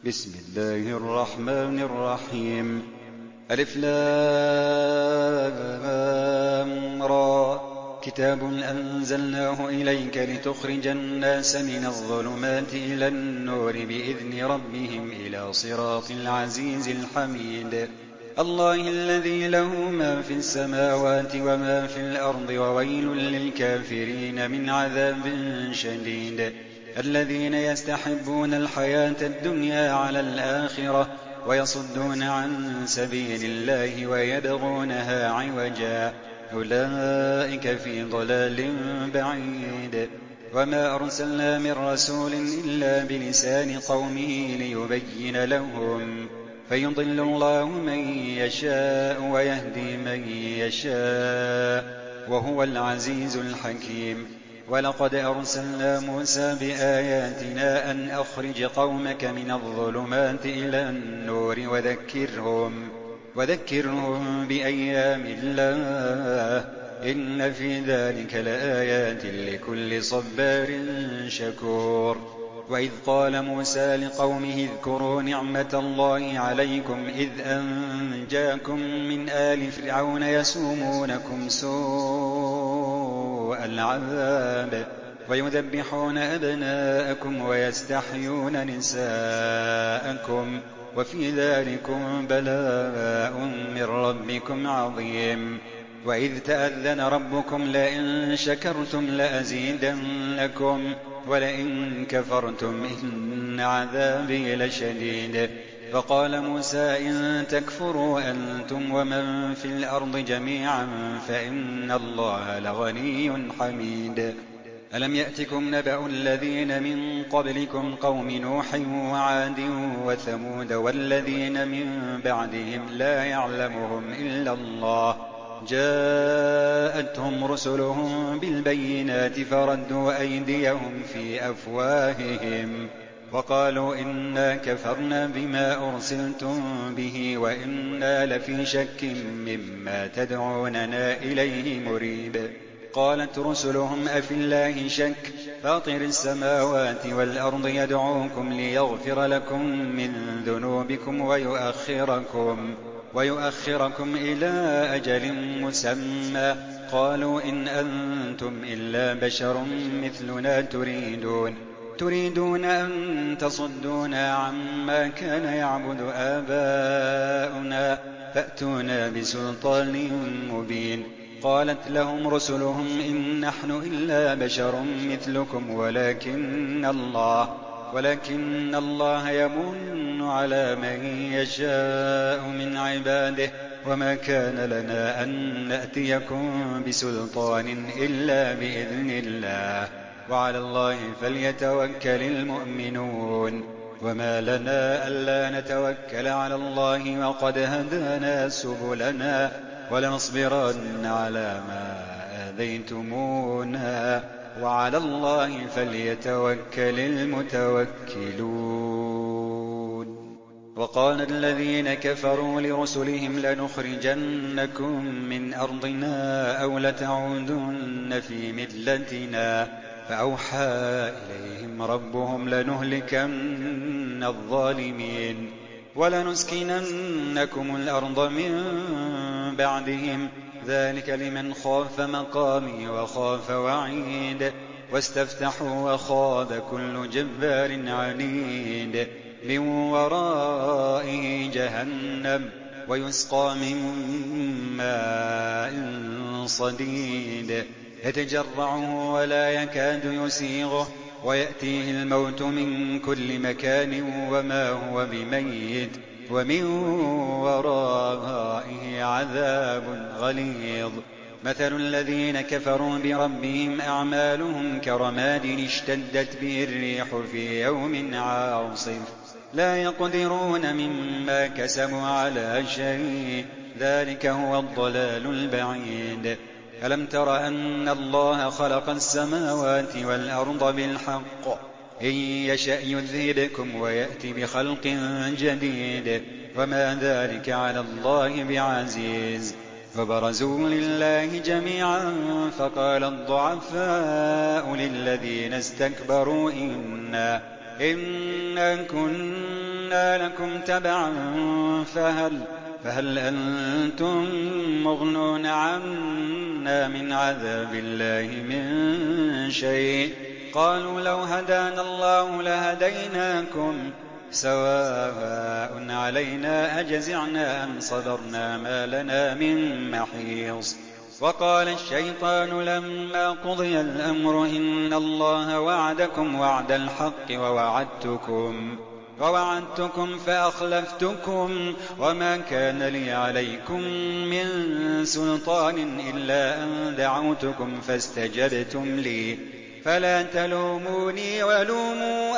بسم الله الرحمن الرحيم. ألف لام را. كتاب أنزلناه إليك لتخرج الناس من الظلمات إلى النور بإذن ربهم إلى صراط العزيز الحميد. الله الذي له ما في السماوات وما في الأرض وويل للكافرين من عذاب شديد. الذين يستحبون الحياة الدنيا على الآخرة ويصدون عن سبيل الله ويبغونها عوجا أولئك في ضلال بعيد. وما أرسلنا من رسول إلا بلسان قومه ليبين لهم فيضل الله من يشاء ويهدي من يشاء وهو العزيز الحكيم. ولقد أرسلنا موسى بآياتنا أن أخرج قومك من الظلمات إلى النور وذكرهم بأيام الله إن في ذلك لآيات لكل صبار شكور. وإذ قال موسى لقومه اذكروا نعمة الله عليكم إذ أنجاكم من آل فرعون يسومونكم سوء العذاب ويذبحون أبناءكم ويستحيون نساءكم وفي ذلكم بلاء من ربكم عظيم. وإذ تأذن ربكم لئن شكرتم لأزيدنكم ولئن كفرتم إن عذابي لشديد. فقال موسى إن تكفروا أنتم ومن في الأرض جميعا فإن الله لغني حميد. ألم يأتكم نبأ الذين من قبلكم قوم نوح وعاد وثمود والذين من بعدهم لا يعلمهم إلا الله جاءتهم رسلهم بالبينات فردوا أيديهم في أفواههم وقالوا إنا كفرنا بما أرسلتم به وإنا لفي شك مما تدعوننا إليه مريب. قالت رسلهم أفي الله شك فاطر السماوات والأرض يدعوكم ليغفر لكم من ذنوبكم ويؤخركم إلى أجل مسمى قالوا إن أنتم إلا بشر مثلنا تريدون أن تصدونا عما كان يعبد آباؤنا فأتونا بسلطان مبين. قالت لهم رسلهم إن نحن إلا بشر مثلكم ولكن الله يمن على من يشاء من عباده وما كان لنا أن نأتيكم بسلطان إلا بإذن الله وعلى الله فليتوكل المؤمنون. وما لنا ألا نتوكل على الله وقد هدانا سبلنا ولنصبرن على ما آذيتمونا وعلى الله فليتوكل المتوكلون. وقال الذين كفروا لرسلهم لنخرجنكم من أرضنا أو لتعودن في ملتنا فأوحى إليهم ربهم لنهلكن الظالمين ولنسكننكم الأرض من بعدهم ذلك لمن خاف مقامي وخاف وعيد. واستفتحوا وخاب كل جبار عنيد من ورائه جهنم ويسقى من ماء صديد يتجرعه ولا يكاد يسيغه ويأتيه الموت من كل مكان وما هو بميت ومن ورائه عذاب غليظ. مثل الذين كفروا بربهم أعمالهم كرماد اشتدت به الريح في يوم عاصف لا يقدرون مما كسبوا على شيء ذلك هو الضلال البعيد. ألم تر أن الله خلق السماوات والأرض بالحق إن يشأ يذهبكم ويأتي بخلق جديد وما ذلك على الله بعزيز. فبرزوا لله جميعا فقال الضعفاء للذين استكبروا إنا كنا كنا لكم تبعا فهل أنتم مغنون عنا من عذاب الله من شيء؟ قالوا لو هدانا الله لهديناكم سواء علينا أجزعنا أم صبرنا ما لنا من محيص. وقال الشيطان لما قضي الأمر إن الله وعدكم وعد الحق ووعدتكم فأخلفتكم وما كان لي عليكم من سلطان إلا أن دعوتكم فاستجبتم لي فلا تلوموني ولوموا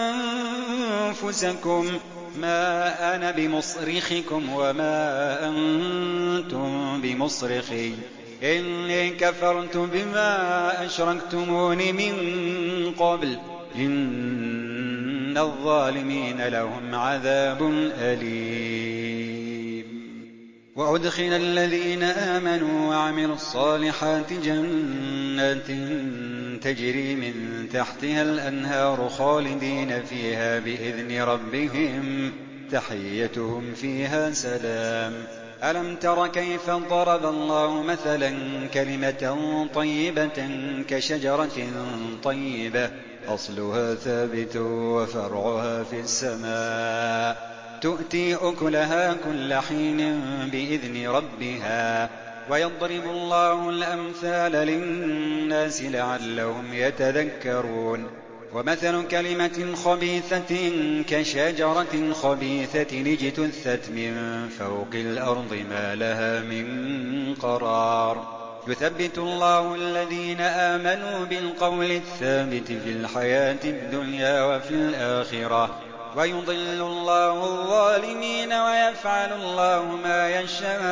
أنفسكم ما أنا بمصرخكم وما أنتم بمصرخي إني كفرت بما أشركتمون من قبل إن الظالمين لهم عذاب أليم. وأدخل الذين آمنوا وعملوا الصالحات جنات تجري من تحتها الأنهار خالدين فيها بإذن ربهم تحيتهم فيها سلام. ألم تر كيف ضرب الله مثلا كلمة طيبة كشجرة طيبة أصلها ثابت وفرعها في السماء تؤتي أكلها كل حين بإذن ربها ويضرب الله الأمثال للناس لعلهم يتذكرون. ومثل كلمة خبيثة كشجرة خبيثة اجتثت من فوق الأرض ما لها من قرار يثبت الله الذين آمنوا بالقول الثابت في الحياة الدنيا وفي الآخرة ويضل الله الظالمين ويفعل الله ما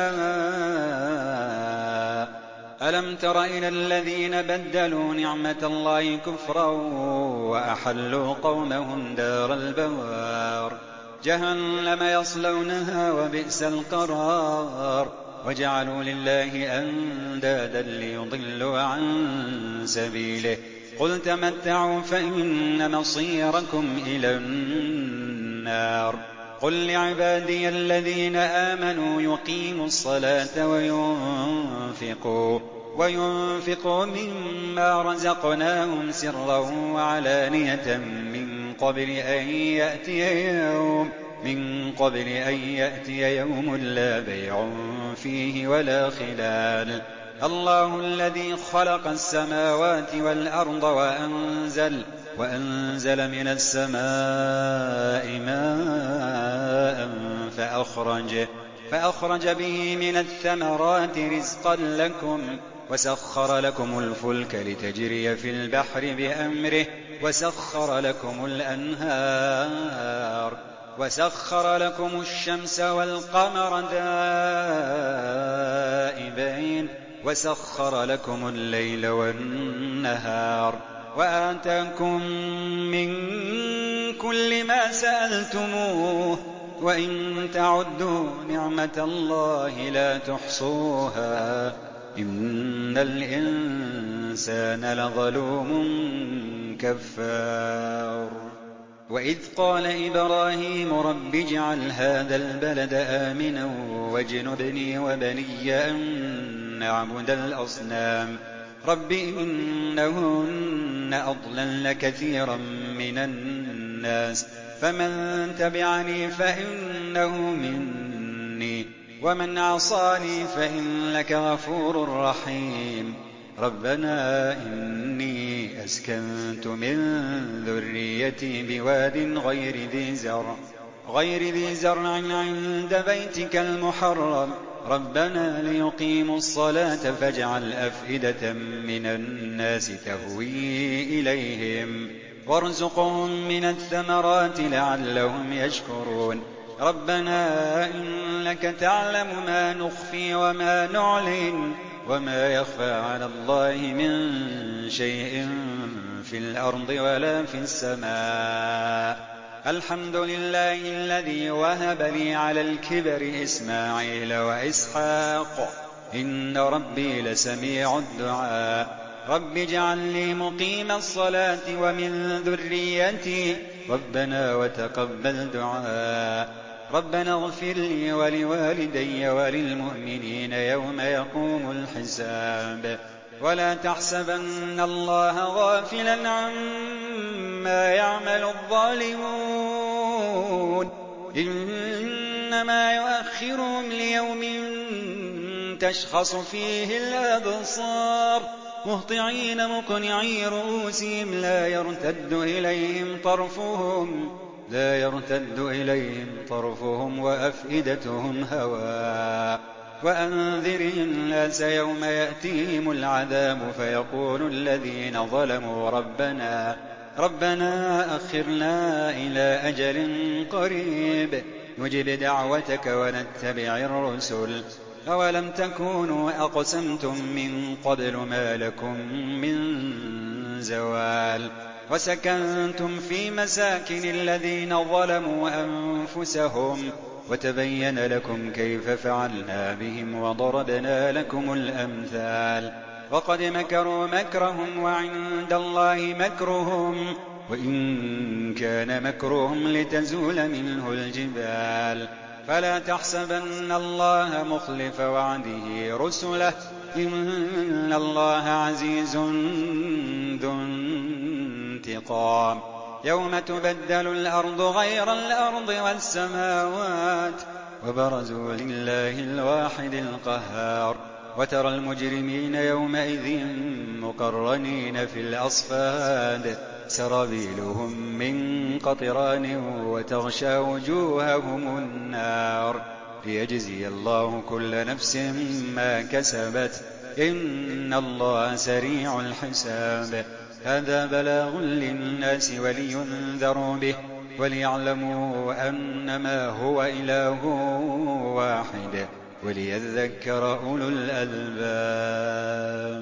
يشاء. ألم تر إلى الذين بدلوا نعمة الله كفرا وأحلوا قومهم دار البوار جهنم يصلونها وبئس القرار وجعلوا لله أندادا ليضلوا عن سبيله قل تمتعوا فإن مصيركم إلى النار. قل لعبادي الذين آمنوا يقيموا الصلاة وينفقوا مما رزقناهم سرا وعلانية من قبل أن يأتي يوم لا بيع فيه ولا خلال. الله الذي خلق السماوات والأرض وأنزل من السماء ماء فأخرج به من الثمرات رزقا لكم وسخر لكم الفلك لتجري في البحر بأمره وسخر لكم الأنهار وسخر لكم الشمس والقمر دائبين وسخر لكم الليل والنهار وآتاكم من كل ما سألتموه وإن تعدوا نعمة الله لا تحصوها إن الإنسان لظلوم كفار. وإذ قال إبراهيم رب اجعل هذا البلد آمنا واجنبني وبني أن نعبد الأصنام رب إنهن أضللن كثيرا من الناس فمن تبعني فإنه مني ومن عصاني فإنك غفور رحيم. ربنا إني أسكنت من ذريتي بواد غير ذي زرع عند بيتك المحرم ربنا ليقيموا الصلاة فاجعل أفئدة من الناس تهوي إليهم وارزقهم من الثمرات لعلهم يشكرون. ربنا إنك تعلم ما نخفي وما نعلن وما يخفى على الله من شيء في الأرض ولا في السماء. الحمد لله الذي وهب لي على الكبر إسماعيل وإسحاق إن ربي لسميع الدعاء. رب اجعل لي مقيم الصلاة ومن ذريتي ربنا وتقبل دعاء ربنا اغفر لي ولوالدي وللمؤمنين يوم يقوم الحساب ولا تحسبن الله غافلا عما يعمل الظالمون إنما يؤخرهم ليوم تشخص فيه الأبصار مهطعين مقنعي رؤوسهم لا يرتد إليهم طرفهم وأفئدتهم هواء وأنذر الناس يوم يأتيهم العذاب فيقول الذين ظلموا ربنا أخرنا إلى أجل قريب نجب دعوتك ونتبع الرسل أولم تكونوا أقسمتم من قبل ما لكم من زوال وسكنتم في مساكن الذين ظلموا أنفسهم وتبين لكم كيف فعلنا بهم وضربنا لكم الأمثال وقد مكروا مكرهم وعند الله مكرهم وإن كان مكرهم لتزول منه الجبال فلا تحسبن الله مخلف وعده رسله إن الله عزيز ذو انتقام يوم تبدل الأرض غير الأرض والسماوات وبرزوا لله الواحد القهار وترى المجرمين يومئذ مقرنين في الأصفاد سرابيلهم من قطران وتغشى وجوههم النار ليجزي الله كل نفس ما كسبت إن الله سريع الحساب هذا بلاغ للناس ولينذروا به وليعلموا أنما هو إله واحد وليذكر أولو الألباب